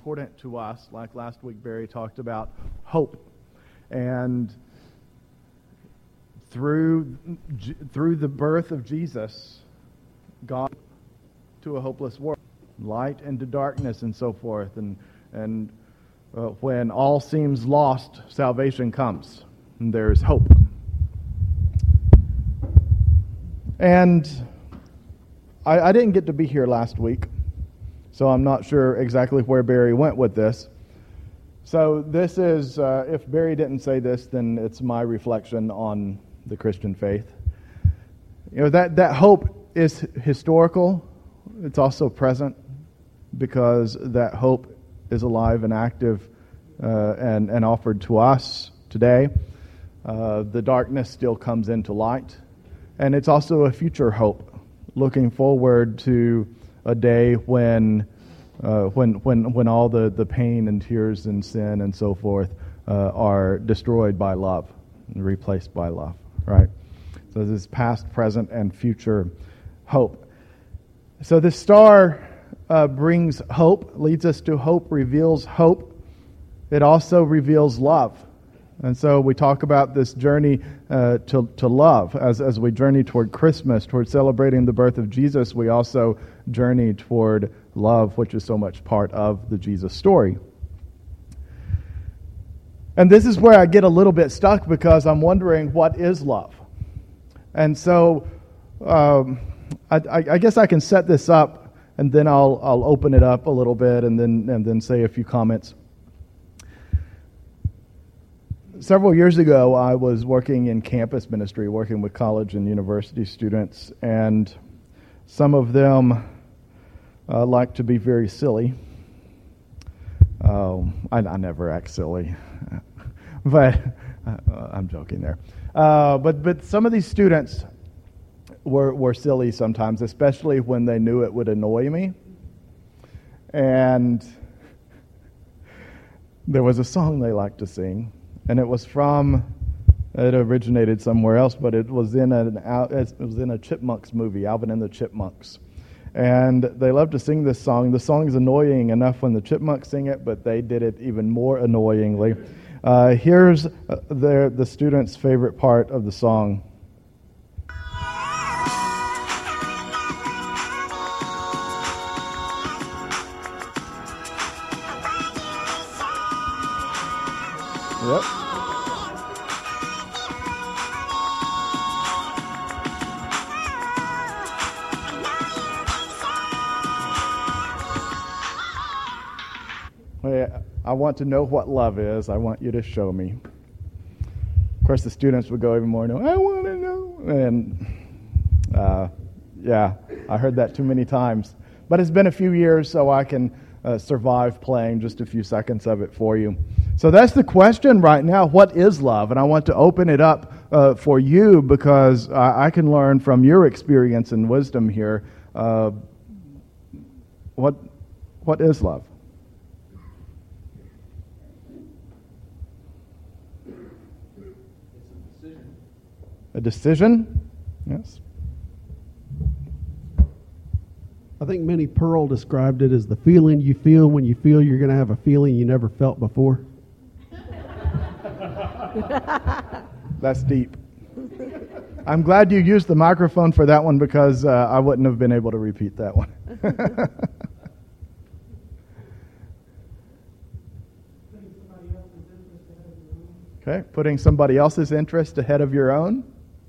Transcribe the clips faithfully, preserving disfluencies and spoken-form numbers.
important to us. Like last week, Barry talked about hope. And through, through the birth of Jesus, God to a hopeless world, light into darkness and so forth. And, and uh, when all seems lost, salvation comes. And there's hope. And I, I didn't get to be here last week, so I'm not sure exactly where Barry went with this. So this is, uh, if Barry didn't say this, then it's my reflection on the Christian faith. You know, that, that hope is historical. It's also present because that hope is alive and active uh, and, and offered to us today. Uh, the darkness still comes into light. And it's also a future hope, looking forward to a day when uh, when when when all the, the pain and tears and sin and so forth uh, are destroyed by love and replaced by love, right? So this is past, present, and future hope. So the star uh, brings hope, leads us to hope, reveals hope. It also reveals love. And so we talk about this journey uh, to, to love. As, as we journey toward Christmas, toward celebrating the birth of Jesus, we also journey toward love, which is so much part of the Jesus story. And this is where I get a little bit stuck because I'm wondering, what is love? And so um, I, I, I guess I can set this up, and then I'll, I'll open it up a little bit and then, and then say a few comments. Several years ago, I was working in campus ministry, working with college and university students, and some of them uh, like to be very silly. Uh, I, I never act silly, but uh, I'm joking there. Uh, but but some of these students were were silly sometimes, especially when they knew it would annoy me. And there was a song they liked to sing. And it was from, it originated somewhere else, but it was in an it was in a Chipmunks movie, Alvin and the Chipmunks. And they love to sing this song. The song is annoying enough when the Chipmunks sing it, but they did it even more annoyingly. Uh, here's the the students' favorite part of the song. Yep. I want to know what love is. I want you to show me. Of course, the students would go even more, no, I want to know. And, uh, yeah, I heard that too many times. But it's been a few years, so I can uh, survive playing just a few seconds of it for you. So that's the question right now. What is love? And I want to open it up uh, for you because I, I can learn from your experience and wisdom here. Uh, what what is love? A decision? Yes. I think Minnie Pearl described it as the feeling you feel when you feel you're going to have a feeling you never felt before. That's deep. I'm glad you used the microphone for that one because uh, I wouldn't have been able to repeat that one. Okay, putting somebody else's interest ahead of your own.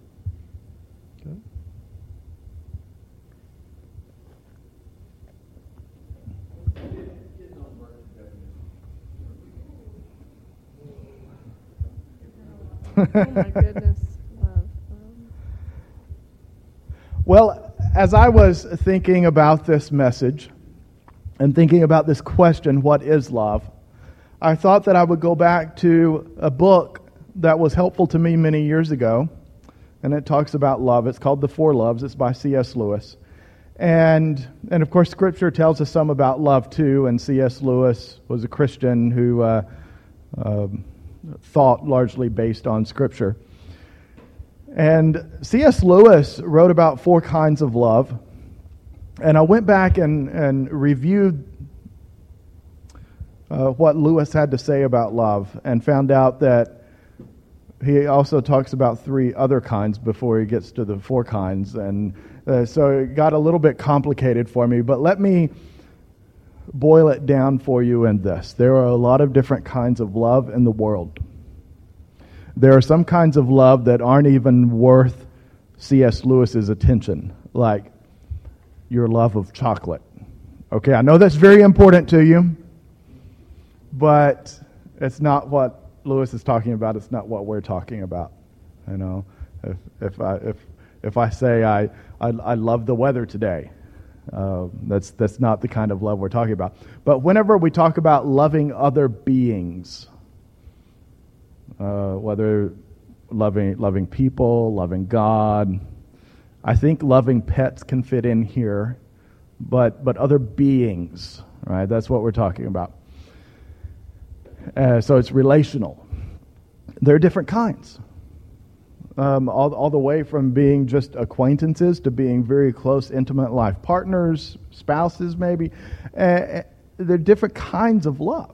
Oh my goodness. Love. Well, as I was thinking about this message and thinking about this question, what is love? I thought that I would go back to a book that was helpful to me many years ago, and it talks about love. It's called The Four Loves. It's by C S Lewis. And, and of course, Scripture tells us some about love, too, and C S Lewis was a Christian who uh, uh, thought largely based on Scripture. And C S Lewis wrote about four kinds of love, and I went back and, and reviewed uh, what Lewis had to say about love and found out that he also talks about three other kinds before he gets to the four kinds. And uh, so it got a little bit complicated for me. But let me boil it down for you in this. There are a lot of different kinds of love in the world. There are some kinds of love that aren't even worth C S Lewis's attention, like your love of chocolate. Okay, I know that's very important to you, but it's not what Lewis is talking about. It's not what we're talking about. You know, if if I if if I say I I, I love the weather today, uh, that's that's not the kind of love we're talking about. But whenever we talk about loving other beings, uh, whether loving loving people, loving God, I think loving pets can fit in here, but but other beings, right? That's what we're talking about. Uh, so it's relational. There are different kinds. Um, all, all the way from being just acquaintances to being very close, intimate life partners, spouses maybe. Uh, there are different kinds of love.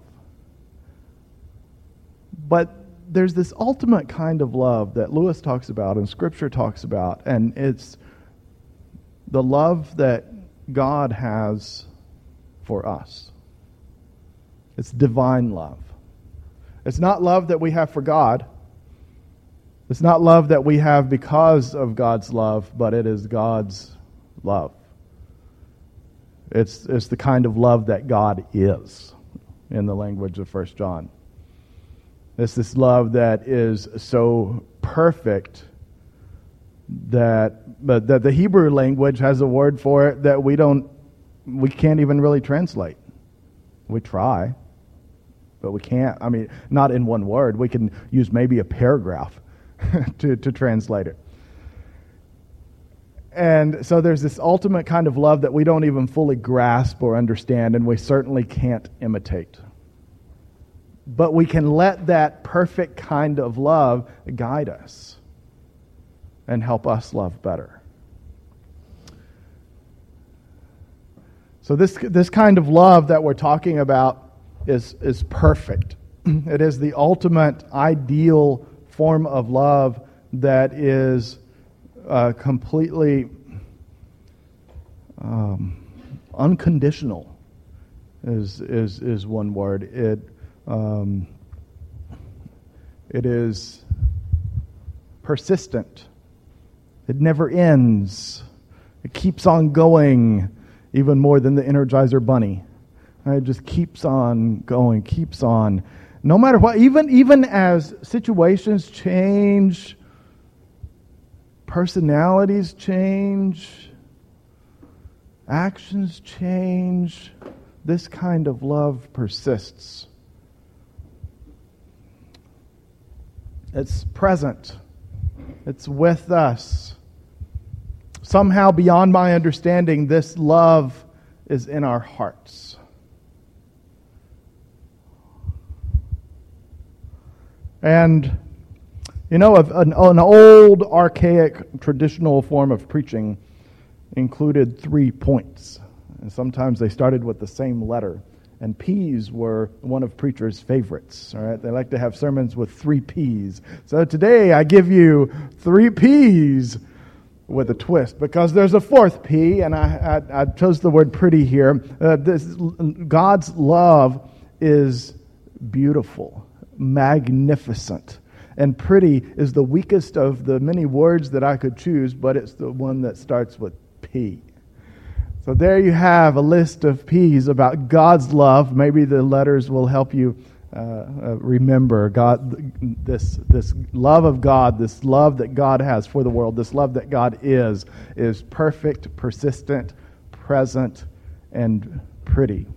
But there's this ultimate kind of love that Lewis talks about and Scripture talks about, and it's the love that God has for us. It's divine love. It's not love that we have for God. It's not love that we have because of God's love, but it is God's love. It's, it's the kind of love that God is, in the language of First John. It's this love that is so perfect that, but that the Hebrew language has a word for it that we don't, we can't even really translate. We try, but we can't. I mean, not in one word. We can use maybe a paragraph to, to translate it. And so there's this ultimate kind of love that we don't even fully grasp or understand, and we certainly can't imitate. But we can let that perfect kind of love guide us and help us love better. So this this kind of love that we're talking about is, is perfect. It is the ultimate ideal form of love that is uh, completely um, unconditional. Is is is one word. It um, it is persistent. It never ends. It keeps on going, even more than the Energizer Bunny. It just keeps on going, keeps on. No matter what, even, even as situations change, personalities change, actions change, this kind of love persists. It's present. It's with us. Somehow beyond my understanding, this love is in our hearts. And, you know, an, an old, archaic, traditional form of preaching included three points. And sometimes they started with the same letter. And P's were one of preachers' favorites. All right, they like to have sermons with three P's. So today I give you three P's with a twist, because there's a fourth P, and I, I, I chose the word pretty here. Uh, this God's love is beautiful, magnificent, and pretty is the weakest of the many words that I could choose, but it's the one that starts with P. So there you have a list of P's about God's love. Maybe the letters will help you uh, uh, remember God, this this love of God, this love that God has for the world, this love that God is, is perfect, persistent, present, and pretty.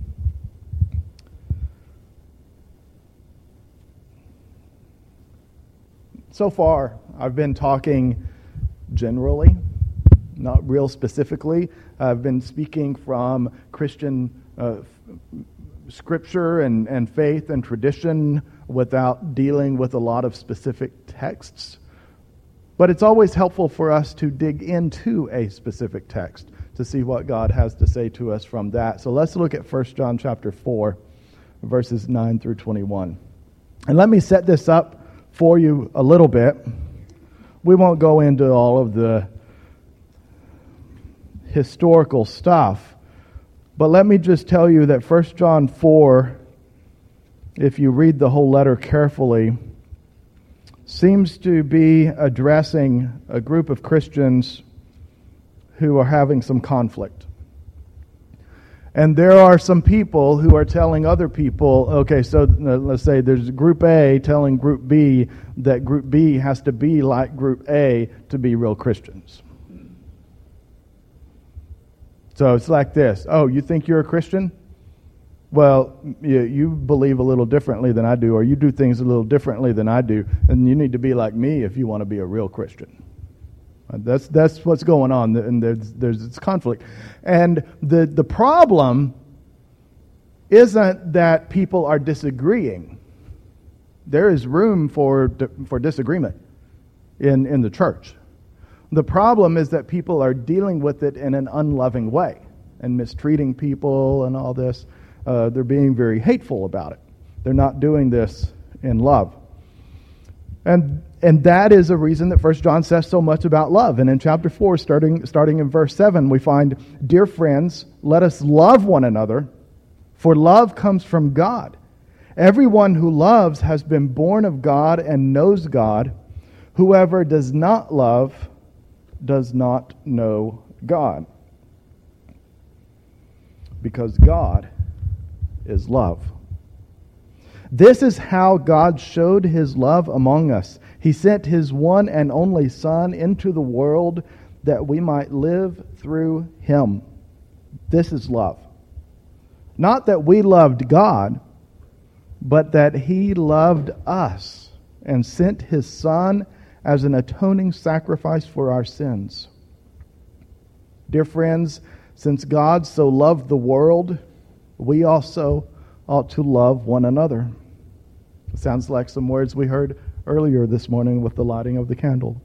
So far, I've been talking generally, not real specifically. I've been speaking from Christian uh, scripture and, and faith and tradition without dealing with a lot of specific texts. But it's always helpful for us to dig into a specific text to see what God has to say to us from that. So let's look at First John chapter four, verses nine through twenty-one. And let me set this up for you a little bit. We won't go into all of the historical stuff, but let me just tell you that First John four, if you read the whole letter carefully, seems to be addressing a group of Christians who are having some conflict. And there are some people who are telling other people, okay, so let's say there's Group A telling Group B that Group B has to be like Group A to be real Christians. So it's like this. Oh, you think you're a Christian? Well, you, you believe a little differently than I do, or you do things a little differently than I do, and you need to be like me if you want to be a real Christian. That's that's what's going on, and there's there's this conflict, and the the problem isn't that people are disagreeing. There is room for for disagreement in in the church. The problem is that people are dealing with it in an unloving way and mistreating people and all this. Uh, they're being very hateful about it. They're not doing this in love. And and that is a reason that First John says so much about love. And in chapter four, starting starting in verse seven, we find, "Dear friends, let us love one another, for love comes from God. Everyone who loves has been born of God and knows God. Whoever does not love does not know God, because God is love. This is how God showed His love among us. He sent His one and only Son into the world that we might live through Him." This is love. Not that we loved God, but that He loved us and sent His Son as an atoning sacrifice for our sins. Dear friends, since God so loved the world, we also ought to love one another. It sounds like some words we heard earlier this morning with the lighting of the candle.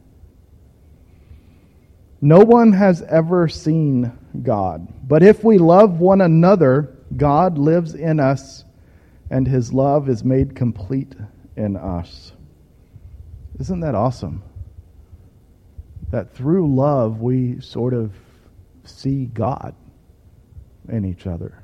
No one has ever seen God, but if we love one another, God lives in us, and His love is made complete in us. Isn't that awesome? That through love we sort of see God in each other.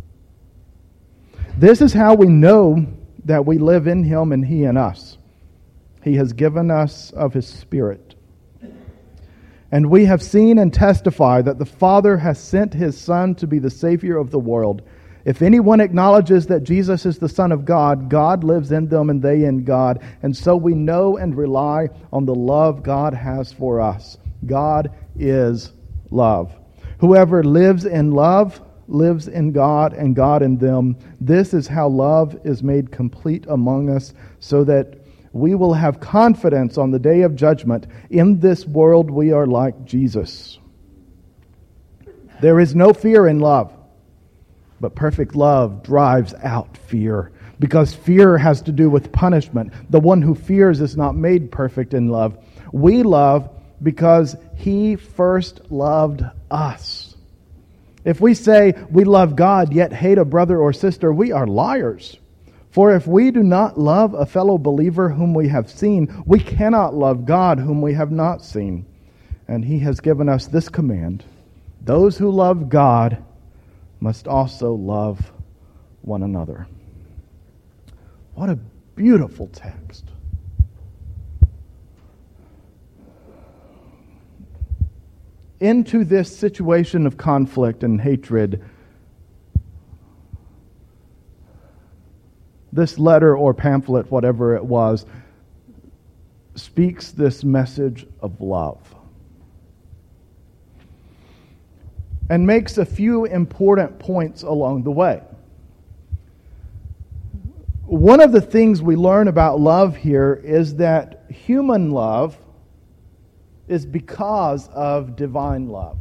This is how we know that we live in Him and He in us. He has given us of His Spirit. And we have seen and testified that the Father has sent His Son to be the Savior of the world. If anyone acknowledges that Jesus is the Son of God, God lives in them and they in God. And so we know and rely on the love God has for us. God is love. Whoever lives in love lives in God and God in them. This is how love is made complete among us, so that we will have confidence on the day of judgment. In this world we are like Jesus. There is no fear in love, but perfect love drives out fear, because fear has to do with punishment. The one who fears is not made perfect in love. We love because He first loved us. If we say we love God yet hate a brother or sister, we are liars. For if we do not love a fellow believer whom we have seen, we cannot love God whom we have not seen. And He has given us this command: those who love God must also love one another. What a beautiful text. Into this situation of conflict and hatred, this letter or pamphlet, whatever it was, speaks this message of love and makes a few important points along the way. One of the things we learn about love here is that human love is because of divine love.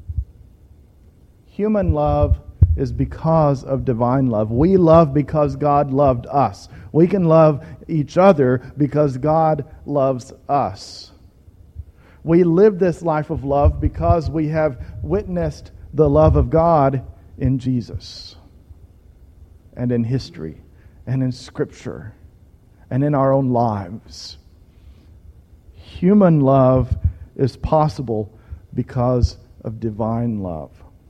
Human love is because of divine love. We love because God loved us. We can love each other because God loves us. We live this life of love because we have witnessed the love of God in Jesus. and in history and in Scripture and in our own lives. Human love is possible because of divine love.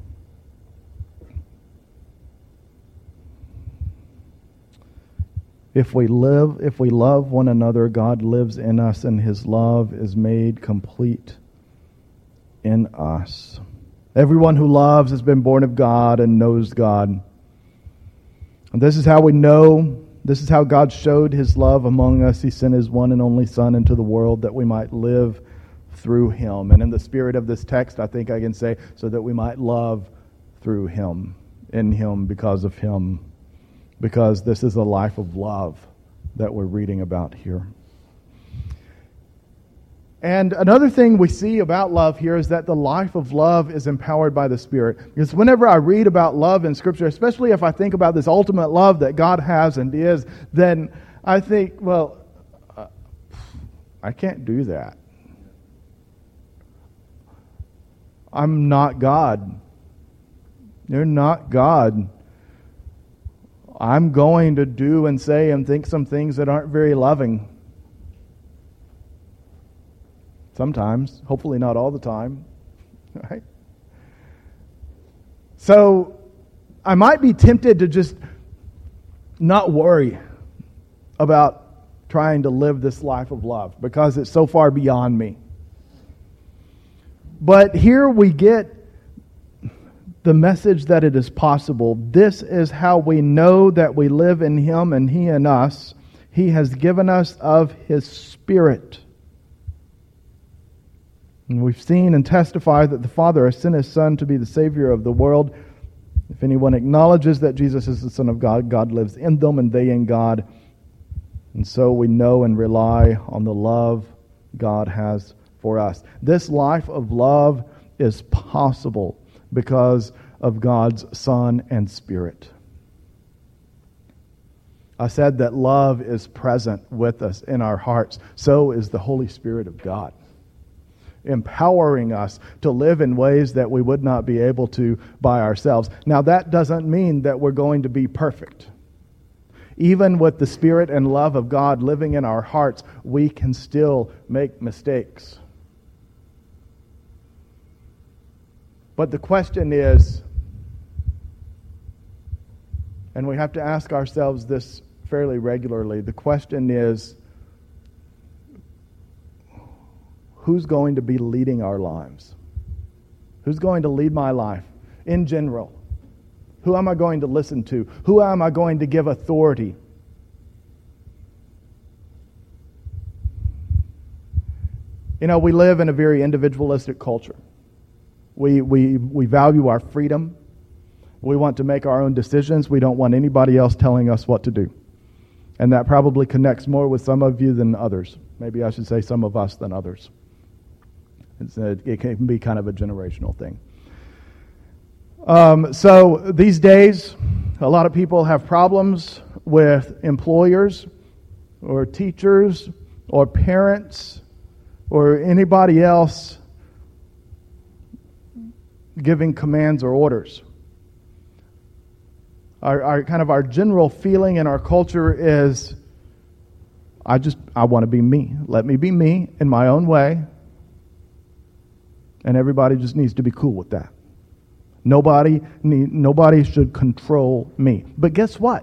If we live, if we love one another, God lives in us and His love is made complete in us. Everyone who loves has been born of God and knows God. And this is how we know, this is how God showed His love among us. He sent His one and only Son into the world that we might live through Him. And in the spirit of this text, I think I can say, so that we might love through Him, in Him, because of Him. Because this is a life of love that we're reading about here. And another thing we see about love here is that the life of love is empowered by the Spirit. Because whenever I read about love in Scripture, especially if I think about this ultimate love that God has and is, then I think, well, uh, I can't do that. I'm not God. You're not God. I'm going to do and say and think some things that aren't very loving. Sometimes, hopefully not all the time. Right? So, I might be tempted to just not worry about trying to live this life of love because it's so far beyond me. But here we get the message that it is possible. This is how we know that we live in Him and He in us. He has given us of His Spirit. And we've seen and testified that the Father has sent His Son to be the Savior of the world. If anyone acknowledges that Jesus is the Son of God, God lives in them and they in God. And so we know and rely on the love God has for us. This life of love is possible because of God's Son and Spirit. I said that love is present with us in our hearts. So is the Holy Spirit of God, empowering us to live in ways that we would not be able to by ourselves. Now, that doesn't mean that we're going to be perfect. Even with the Spirit and love of God living in our hearts, we can still make mistakes. But the question is, and we have to ask ourselves this fairly regularly, the question is, who's going to be leading our lives? Who's going to lead my life in general? Who am I going to listen to? Who am I going to give authority? You know, we live in a very individualistic culture. We, we, we value our freedom. We want to make our own decisions. We don't want anybody else telling us what to do. And that probably connects more with some of you than others. Maybe I should say some of us than others. It's a, it can be kind of a generational thing. Um, so these days, a lot of people have problems with employers or teachers or parents or anybody else giving commands or orders. Our, our kind of our general feeling in our culture is, I just, I want to be me. Let me be me in my own way. And everybody just needs to be cool with that. Nobody need, nobody should control me. But guess what?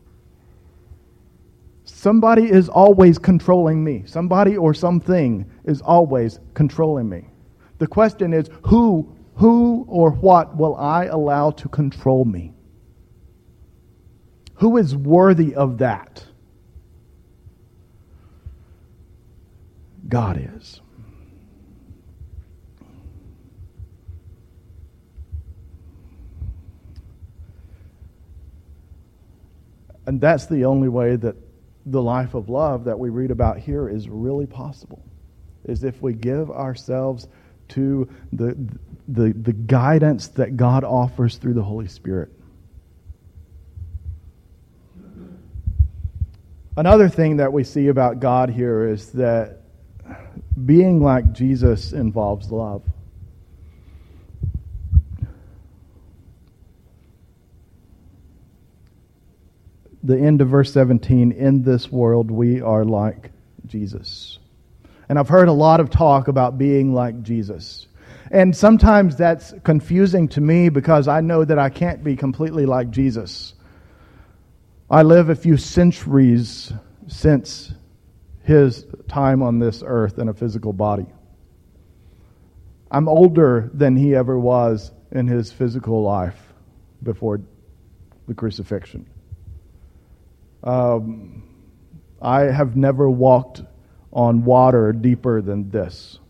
Somebody is always controlling me. Somebody or something is always controlling me. The question is, who, who or what will I allow to control me? Who is worthy of that? God is. And that's the only way that the life of love that we read about here is really possible, is if we give ourselves to the, the, the guidance that God offers through the Holy Spirit. Another thing that we see about God here is that being like Jesus involves love. the end of verse seventeen, in this world we are like Jesus. And I've heard a lot of talk about being like Jesus. And sometimes that's confusing to me because I know that I can't be completely like Jesus. I live a few centuries since his time on this earth in a physical body. I'm older than he ever was in his physical life before the crucifixion. Um, I have never walked on water deeper than this.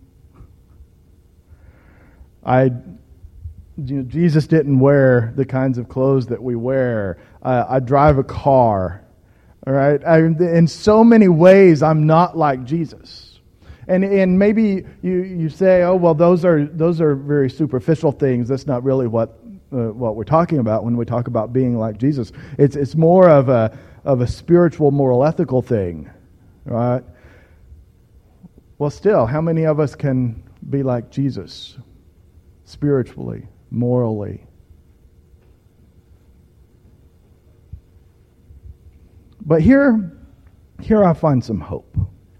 I, you know, Jesus didn't wear the kinds of clothes that we wear. Uh, I drive a car. All right, I, in so many ways, I'm not like Jesus. And and maybe you, you say, oh well, those are those are very superficial things. That's not really what uh, what we're talking about when we talk about being like Jesus. It's it's more of a of a spiritual, moral, ethical thing, right? Well, still, how many of us can be like Jesus, spiritually, morally? But here, here I find some hope.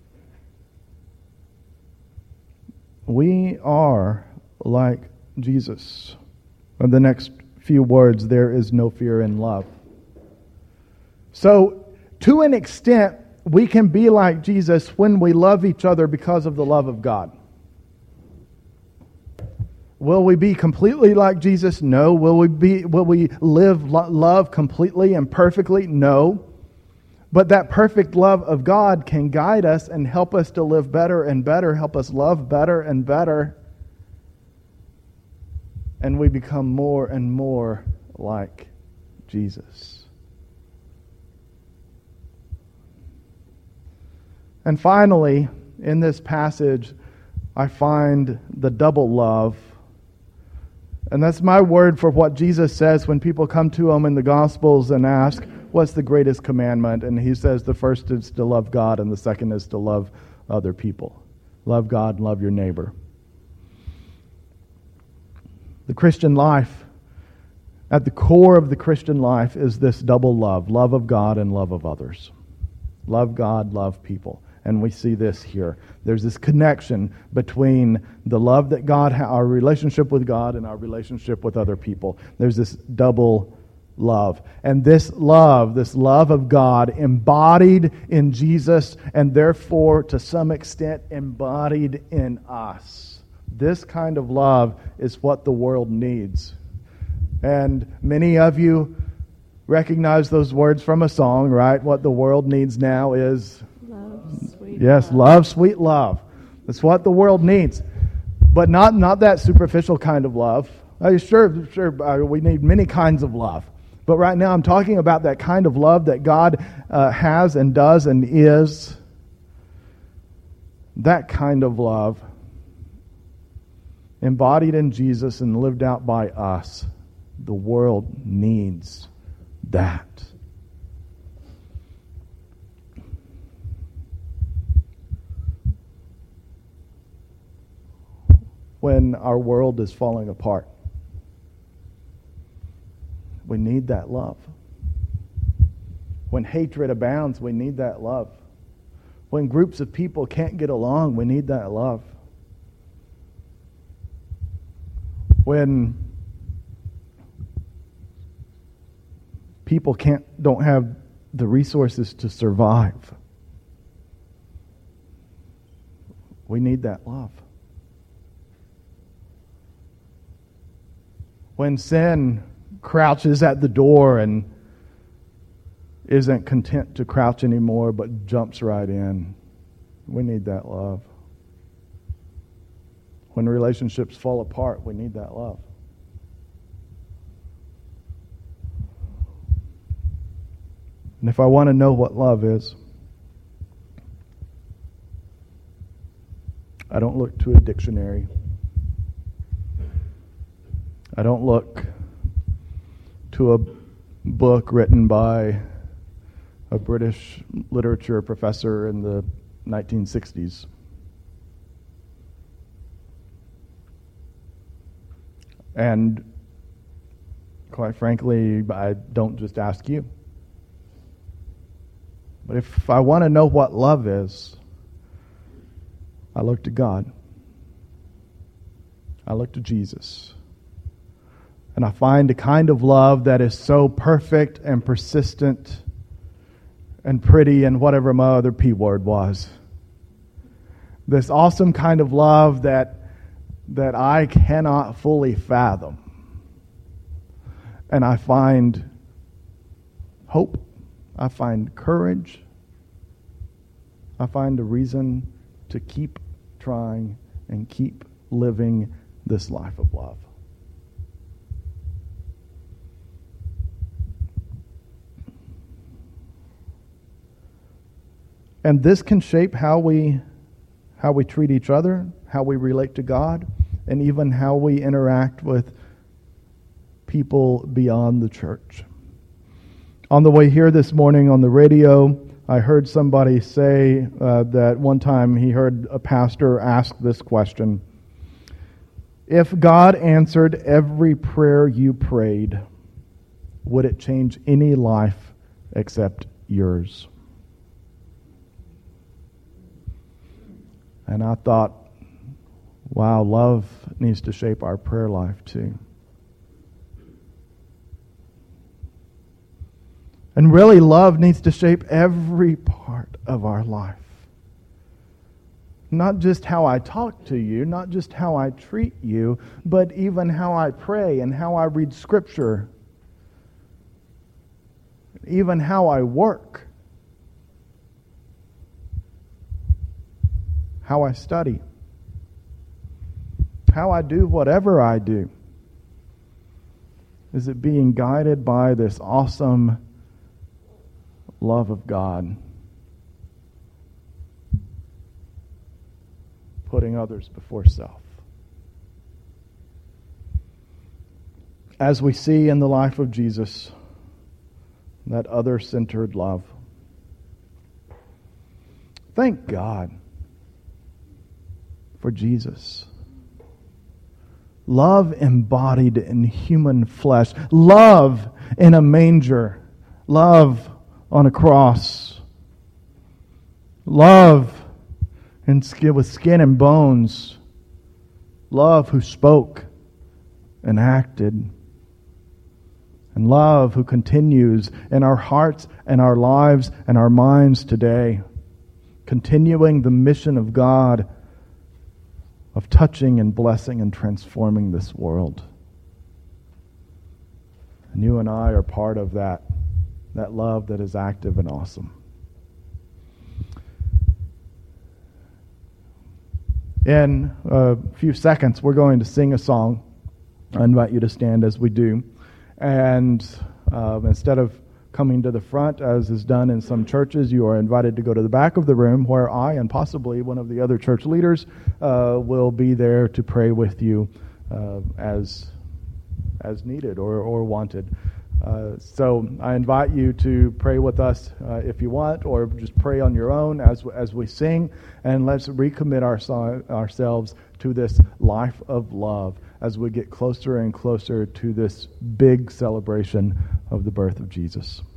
We are like Jesus. In the next few words, there is no fear in love. So, to an extent, we can be like Jesus when we love each other because of the love of God. Will we be completely like Jesus? No. Will we be? Will we live lo- love completely and perfectly? No. But that perfect love of God can guide us and help us to live better and better, help us love better and better. And we become more and more like Jesus. And finally, in this passage, I find the double love. And that's my word for what Jesus says when people come to him in the Gospels and ask, what's the greatest commandment? And he says the first is to love God and the second is to love other people. Love God and love your neighbor. The Christian life, at the core of the Christian life is this double love. Love of God and love of others. Love God, love people. And we see this here. There's this connection between the love that God, ha- our relationship with God and our relationship with other people. There's this double love. And this love, this love of God embodied in Jesus and therefore to some extent embodied in us. This kind of love is what the world needs. And many of you recognize those words from a song, right? What the world needs now is... Sweet yes, love. love, sweet love. That's what the world needs. But not, not that superficial kind of love. Uh, sure, sure, uh, we need many kinds of love. But right now I'm talking about that kind of love that God uh, has and does and is. That kind of love embodied in Jesus and lived out by us. The world needs that. When our world is falling apart, we need that love. When hatred abounds, we need that love. When groups of people can't get along, we need that love. When people can't don't have the resources to survive, we need that love. When sin crouches at the door and isn't content to crouch anymore but jumps right in, we need that love. When relationships fall apart, we need that love. And if I want to know what love is, I don't look to a dictionary. I don't look to a book written by a British literature professor in the nineteen sixties. And quite frankly, I don't just ask you. But if I want to know what love is, I look to God. I look to Jesus. And I find a kind of love that is so perfect and persistent and pretty and whatever my other P word was. This awesome kind of love that that I cannot fully fathom. And I find hope. I find courage. I find a reason to keep trying and keep living this life of love. And this can shape how we how we treat each other, how we relate to God, and even how we interact with people beyond the church. On the way here this morning on the radio, I heard somebody say uh, that one time he heard a pastor ask this question: if God answered every prayer you prayed, would it change any life except yours? And I thought, wow, love needs to shape our prayer life too. And really, love needs to shape every part of our life. Not just how I talk to you, not just how I treat you, but even how I pray and how I read Scripture. Even how I work. How I study. How I do whatever I do. Is it being guided by this awesome love of God? Putting others before self. As we see in the life of Jesus, that other-centered love. Thank God for Jesus. Love embodied in human flesh. Love in a manger. Love on a cross. Love in skin, with skin and bones. Love who spoke and acted. And love who continues in our hearts and our lives and our minds today. Continuing the mission of God of touching and blessing and transforming this world. And you and I are part of that, that love that is active and awesome. In a few seconds, we're going to sing a song. I invite you to stand as we do. And uh, instead of coming to the front, as is done in some churches, you are invited to go to the back of the room where I and possibly one of the other church leaders uh, will be there to pray with you uh, as as needed or, or wanted. Uh, so I invite you to pray with us uh, if you want, or just pray on your own as as we sing, and let's recommit our, ourselves to this life of love as we get closer and closer to this big celebration of the birth of Jesus.